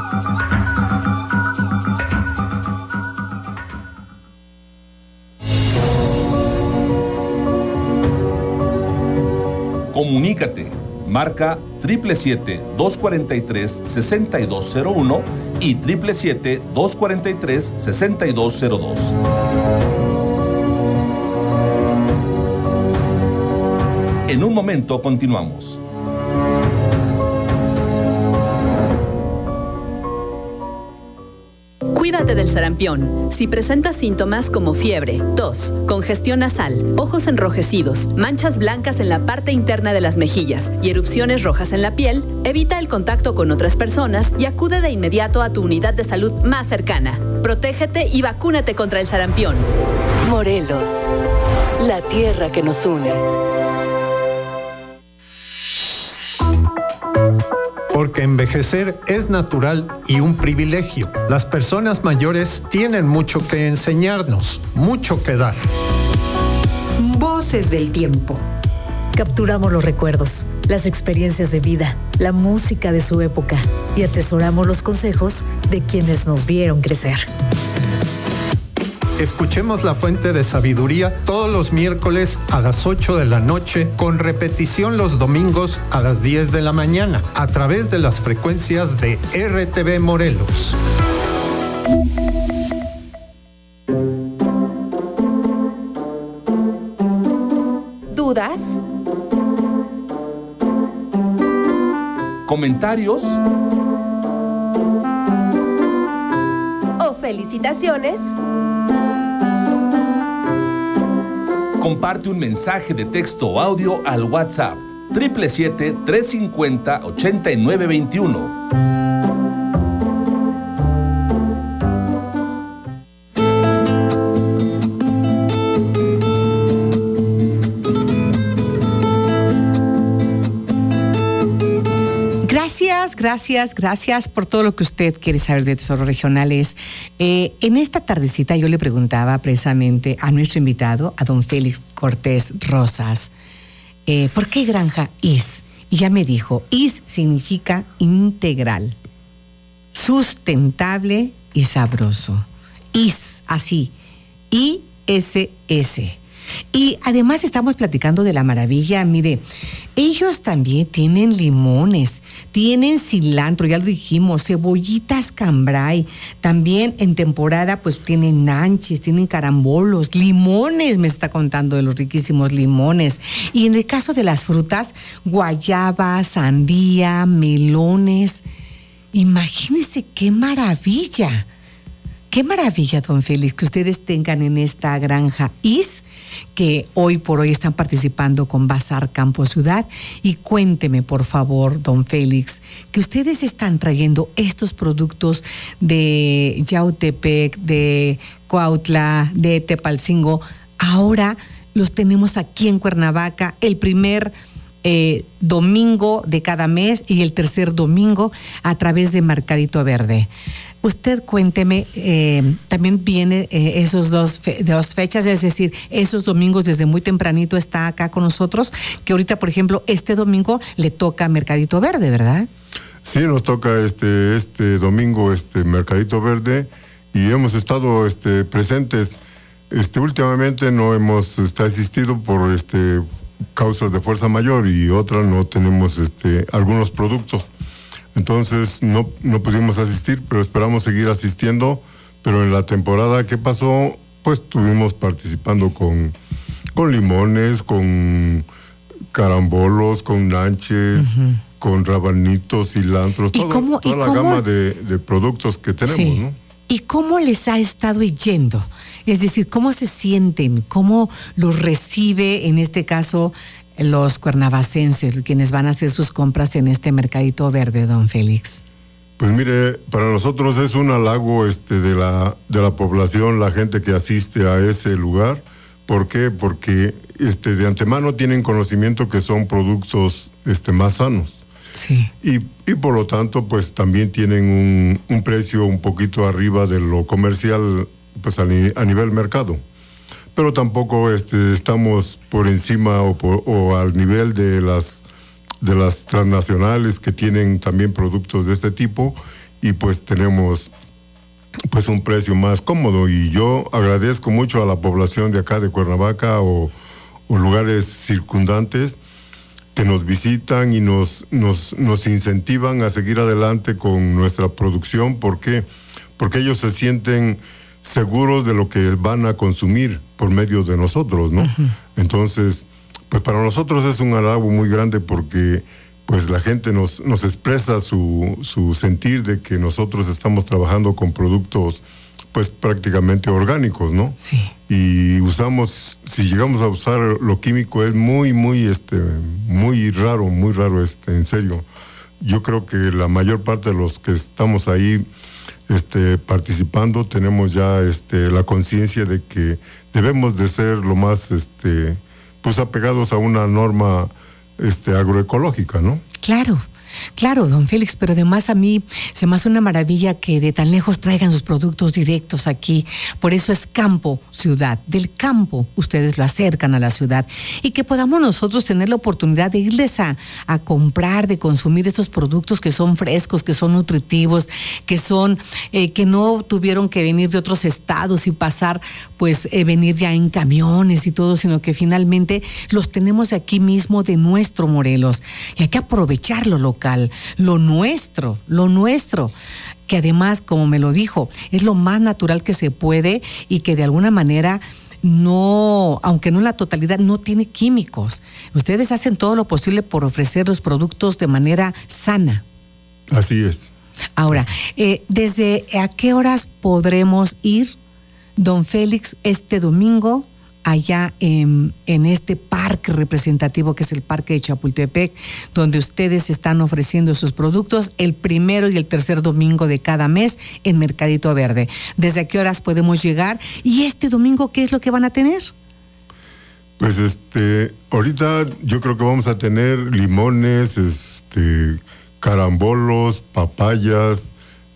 Comunícate. Marca 777-243-6201 y 777-243-6202. En un momento continuamos. Cuídate del sarampión. Si presentas síntomas como fiebre, tos, congestión nasal, ojos enrojecidos, manchas blancas en la parte interna de las mejillas y erupciones rojas en la piel, evita el contacto con otras personas y acude de inmediato a tu unidad de salud más cercana. Protégete y vacúnate contra el sarampión. Morelos, la tierra que nos une. Porque envejecer es natural y un privilegio. Las personas mayores tienen mucho que enseñarnos, mucho que dar. Voces del tiempo. Capturamos los recuerdos, las experiencias de vida, la música de su época y atesoramos los consejos de quienes nos vieron crecer. Escuchemos La Fuente de Sabiduría todos los miércoles a las 8 de la noche, con repetición los domingos a las 10 de la mañana, a través de las frecuencias de RTV Morelos. ¿Dudas? ¿Comentarios? ¿O felicitaciones? Comparte un mensaje de texto o audio al WhatsApp 777-350-8921. Gracias por todo lo que usted quiere saber de Tesoros Regionales. En esta tardecita yo le preguntaba precisamente a nuestro invitado, a don Félix Cortés Rosas, ¿por qué granja IS? Y ya me dijo, IS significa integral, sustentable y sabroso. IS, así, ISS. Y además estamos platicando de la maravilla. Mire, ellos también tienen limones, tienen cilantro, ya lo dijimos, cebollitas cambray. También en temporada pues tienen nanchis, tienen carambolos, limones, me está contando de los riquísimos limones. Y en el caso de las frutas, guayaba, sandía, melones. Imagínense qué maravilla. Qué maravilla, don Félix, que ustedes tengan en esta granja IS, que hoy por hoy están participando con Bazar Campo Ciudad. Y cuénteme, por favor, don Félix, que ustedes están trayendo estos productos de Yautepec, de Cuautla, de Tepalcingo. Ahora los tenemos aquí en Cuernavaca, el primer domingo de cada mes y el tercer domingo a través de Mercadito Verde. Usted cuénteme, también viene esos dos fechas, es decir, esos domingos desde muy tempranito está acá con nosotros, que ahorita, por ejemplo, este domingo le toca Mercadito Verde, ¿verdad? Sí, nos toca este domingo Mercadito Verde y hemos estado presentes. Últimamente no hemos asistido por causas de fuerza mayor y otra no tenemos algunos productos. Entonces no pudimos asistir, pero esperamos seguir asistiendo. Pero en la temporada que pasó, pues estuvimos participando con limones, con carambolos, con nanches, con rabanitos, cilantros, toda la gama de productos que tenemos, sí, ¿no? ¿Y cómo les ha estado yendo? Es decir, ¿cómo se sienten? ¿Cómo los recibe, en este caso, los cuernavacenses, quienes van a hacer sus compras en este mercadito verde, don Félix? Pues mire, para nosotros es un halago de la población, la gente que asiste a ese lugar. ¿Por qué? Porque de antemano tienen conocimiento que son productos más sanos. Sí. Y por lo tanto, pues también tienen un precio un poquito arriba de lo comercial, pues a nivel mercado. Pero tampoco estamos por encima o al nivel de las transnacionales que tienen también productos de este tipo, y pues tenemos pues un precio más cómodo. Y yo agradezco mucho a la población de acá de Cuernavaca o lugares circundantes que nos visitan y nos incentivan a seguir adelante con nuestra producción. ¿Por qué? Porque ellos se sienten seguros de lo que van a consumir por medio de nosotros, ¿no? Entonces, pues para nosotros es un halago muy grande, porque pues la gente nos expresa su sentir de que nosotros estamos trabajando con productos pues prácticamente orgánicos, ¿no? Sí. Y si llegamos a usar lo químico es muy raro, en serio. Yo creo que la mayor parte de los que estamos ahí participando tenemos ya la conciencia de que debemos de ser lo más pues apegados a una norma agroecológica, ¿no? Claro, don Félix, pero además a mí se me hace una maravilla que de tan lejos traigan sus productos directos aquí. Por eso es campo, ciudad. Del campo ustedes lo acercan a la ciudad, y que podamos nosotros tener la oportunidad de irles a comprar, de consumir estos productos que son frescos, que son nutritivos, que son que no tuvieron que venir de otros estados y pasar, pues venir ya en camiones y todo, sino que finalmente los tenemos aquí mismo de nuestro Morelos, y hay que aprovecharlo local. Lo nuestro, que además, como me lo dijo, es lo más natural que se puede, y que de alguna manera no, aunque no en la totalidad, no tiene químicos. Ustedes hacen todo lo posible por ofrecer los productos de manera sana. Así es. Ahora, ¿desde a qué horas podremos ir, don Félix, este domingo allá en este parque representativo que es el Parque de Chapultepec, donde ustedes están ofreciendo sus productos el primero y el tercer domingo de cada mes en Mercadito Verde? ¿Desde a qué horas podemos llegar? Y este domingo, ¿qué es lo que van a tener? Pues ahorita yo creo que vamos a tener limones, carambolos, papayas,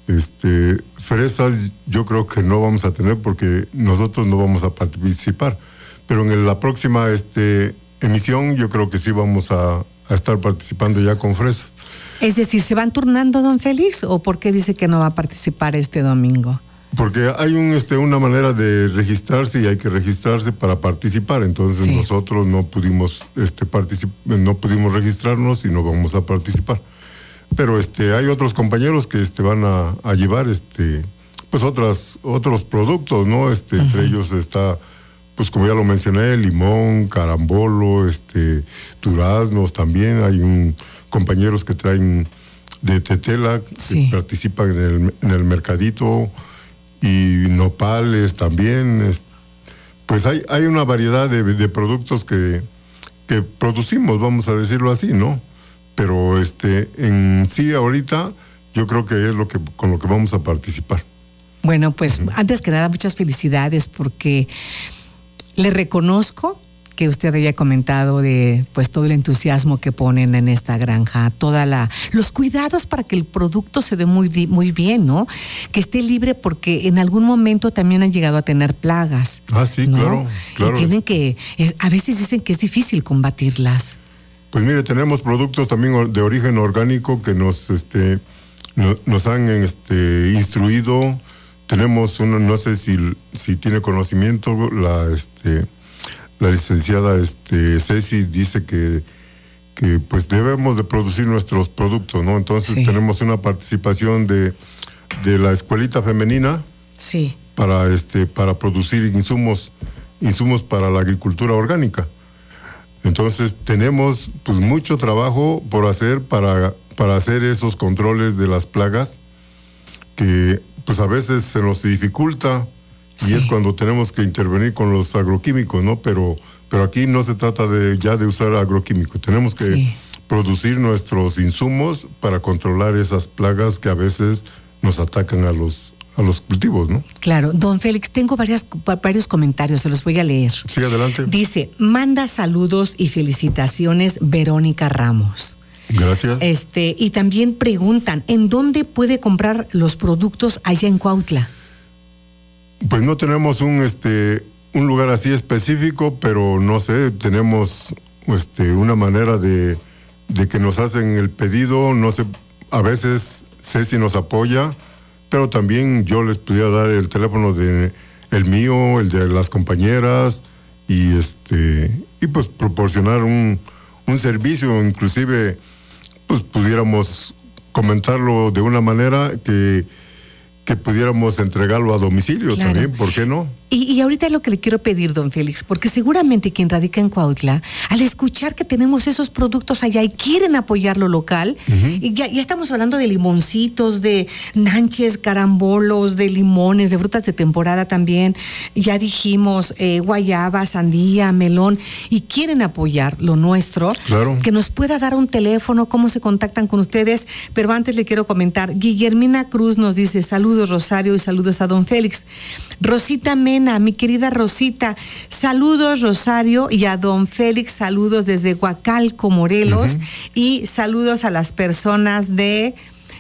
fresas. Yo creo que no vamos a tener porque nosotros no vamos a participar. Pero en la próxima emisión yo creo que sí vamos a estar participando ya con fresas. Es decir, ¿se van turnando, don Félix? ¿O por qué dice que no va a participar este domingo? Porque hay una manera de registrarse, y hay que registrarse para participar. Entonces sí, nosotros no pudimos no pudimos registrarnos y no vamos a participar. Pero hay otros compañeros que van a llevar pues otros productos, ¿no? Entre ellos está, pues como ya lo mencioné, limón, carambolo, duraznos también. Hay compañeros que traen de tetela, sí, que participan en el mercadito, y nopales también. Pues hay una variedad de productos que producimos, vamos a decirlo así, ¿no? Pero en sí ahorita yo creo que es con lo que vamos a participar. Bueno, pues antes que nada, muchas felicidades, porque le reconozco que usted haya comentado de pues todo el entusiasmo que ponen en esta granja, los cuidados para que el producto se dé muy bien, ¿no? Que esté libre, porque en algún momento también han llegado a tener plagas. Ah, sí, ¿no? Claro. Y tienen a veces dicen que es difícil combatirlas. Pues mire, tenemos productos también de origen orgánico que nos han instruido. Tenemos no sé si tiene conocimiento, la licenciada Ceci dice que pues debemos de producir nuestros productos, ¿no? Entonces tenemos una participación de la escuelita femenina para producir insumos para la agricultura orgánica. Entonces tenemos pues mucho trabajo por hacer para hacer esos controles de las plagas que pues a veces se nos dificulta y es cuando tenemos que intervenir con los agroquímicos, ¿no? Pero aquí no se trata de usar agroquímicos, tenemos que producir nuestros insumos para controlar esas plagas que a veces nos atacan a los cultivos, ¿no? Claro. Don Félix, tengo varios comentarios, se los voy a leer. Sí, adelante. Dice, manda saludos y felicitaciones Verónica Ramos. Gracias. Y también preguntan, ¿en dónde puede comprar los productos allá en Cuautla? Pues no tenemos un lugar así específico, pero no sé, tenemos una manera de que nos hacen el pedido, no sé, a veces Ceci nos apoya, pero también yo les podría dar el teléfono el mío, el de las compañeras y pues proporcionar un servicio, inclusive pues pudiéramos comentarlo de una manera que pudiéramos entregarlo a domicilio también, ¿por qué no? Y ahorita es lo que le quiero pedir, don Félix, porque seguramente quien radica en Cuautla, al escuchar que tenemos esos productos allá y quieren apoyar lo local, y ya estamos hablando de limoncitos, de nanches, carambolos, de limones, de frutas de temporada también, ya dijimos guayaba, sandía, melón, y quieren apoyar lo nuestro, que nos pueda dar un teléfono, cómo se contactan con ustedes, pero antes le quiero comentar, Guillermina Cruz nos dice, saludos Rosario y saludos a don Félix. Rosita Mena, mi querida Rosita, saludos Rosario y a don Félix, saludos desde Huacalco, Morelos, y saludos a las personas de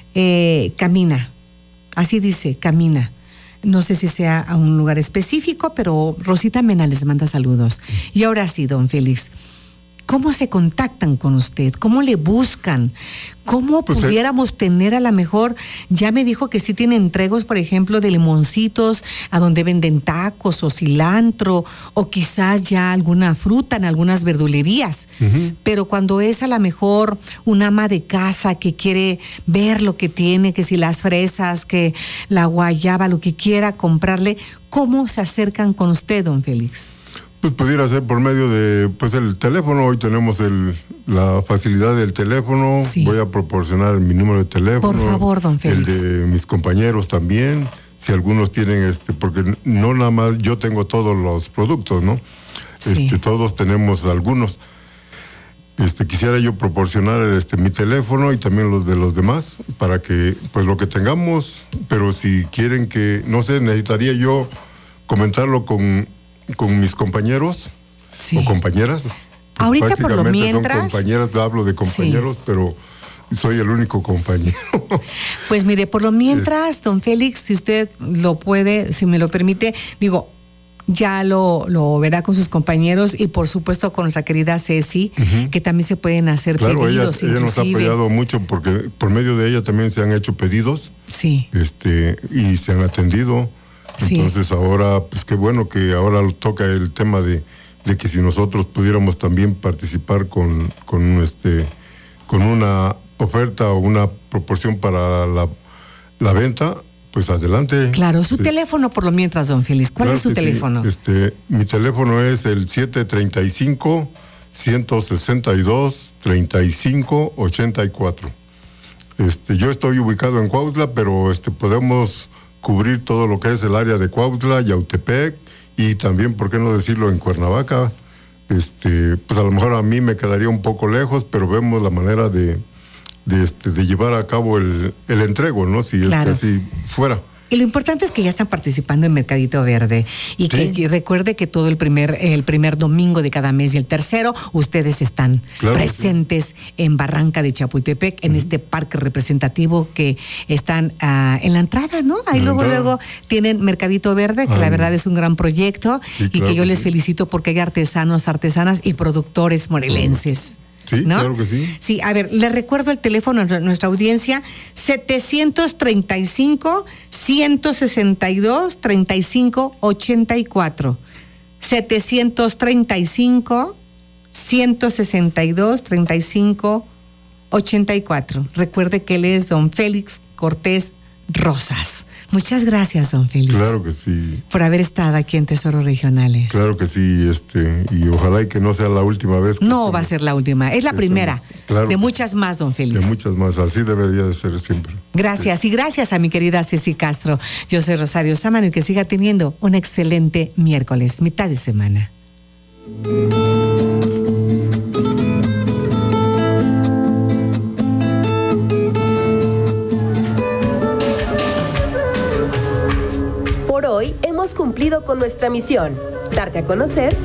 Camina, así dice, Camina. No sé si sea a un lugar específico, pero Rosita Mena les manda saludos. Y ahora sí, don Félix, ¿cómo se contactan con usted? ¿Cómo le buscan? ¿Cómo pudiéramos tener a lo mejor? Ya me dijo que sí tiene entregos, por ejemplo, de limoncitos, a donde venden tacos o cilantro, o quizás ya alguna fruta en algunas verdulerías. Pero cuando es a lo mejor una ama de casa que quiere ver lo que tiene, que si las fresas, que la guayaba, lo que quiera comprarle, ¿cómo se acercan con usted, don Félix? Pues pudiera ser por medio de el teléfono. Hoy tenemos la facilidad del teléfono. Voy a proporcionar mi número de teléfono. Por favor, don Félix. El de mis compañeros también. Si algunos tienen porque no nada más yo tengo todos los productos, ¿no? Todos tenemos algunos. Quisiera yo proporcionar mi teléfono y también los de los demás para que pues lo que tengamos, pero si quieren que, no sé, necesitaría yo comentarlo con mis compañeros o compañeras. Ahorita por lo mientras son compañeras, hablo de compañeros, pero soy el único compañero. Pues mire, por lo mientras, don Félix, si usted lo puede, si me lo permite, digo, ya lo verá con sus compañeros y por supuesto con nuestra querida Ceci, que también se pueden hacer pedidos. Ella nos ha apoyado mucho porque por medio de ella también se han hecho pedidos. Y se han atendido. Entonces ahora, pues qué bueno que ahora toca el tema de que si nosotros pudiéramos también participar con una oferta o una proporción para la venta, pues adelante. Claro, su teléfono por lo mientras, don Félix. ¿Cuál es su teléfono? Mi teléfono es el 735-162-3584. Yo estoy ubicado en Cuautla, pero podemos cubrir todo lo que es el área de Cuautla, Yautepec y también, ¿por qué no decirlo?, en Cuernavaca. Pues a lo mejor a mí me quedaría un poco lejos, pero vemos la manera de llevar a cabo el entrego, ¿no? Si es que así fuera. Y lo importante es que ya están participando en Mercadito Verde y que recuerde que todo el primer domingo de cada mes y el tercero ustedes están presentes en Barranca de Chapultepec, en este parque representativo que están en la entrada, ¿no? Ahí luego tienen Mercadito Verde, que la verdad es un gran proyecto y que yo les felicito porque hay artesanos, artesanas y productores morelenses. Sí, ¿no? Claro que sí. Sí, a ver, le recuerdo el teléfono a nuestra audiencia, 735-162-3584. 162-35-84. Recuerde que él es don Félix Cortés Rosas. Muchas gracias, don Félix. Claro que sí. Por haber estado aquí en Tesoros Regionales. Claro que sí, y ojalá y que no sea la última vez. No va a ser la última, es la primera. Claro, de muchas más, don Félix. De muchas más, así debería de ser siempre. Gracias, y gracias a mi querida Ceci Castro. Yo soy Rosario Sámano y que siga teniendo un excelente miércoles, mitad de semana. Por hoy hemos cumplido con nuestra misión, darte a conocer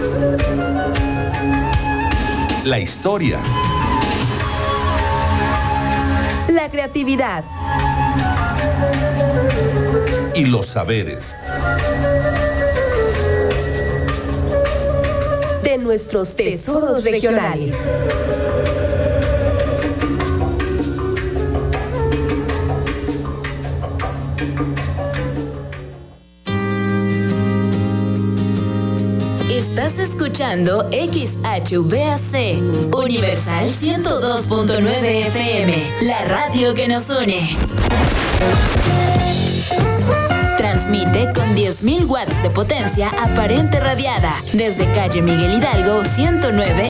La historia, la creatividad y los saberes de nuestros tesoros regionales. Estás escuchando XHVAC, Universal 102.9 FM, la radio que nos une. Transmite con 10.000 watts de potencia aparente radiada desde calle Miguel Hidalgo 109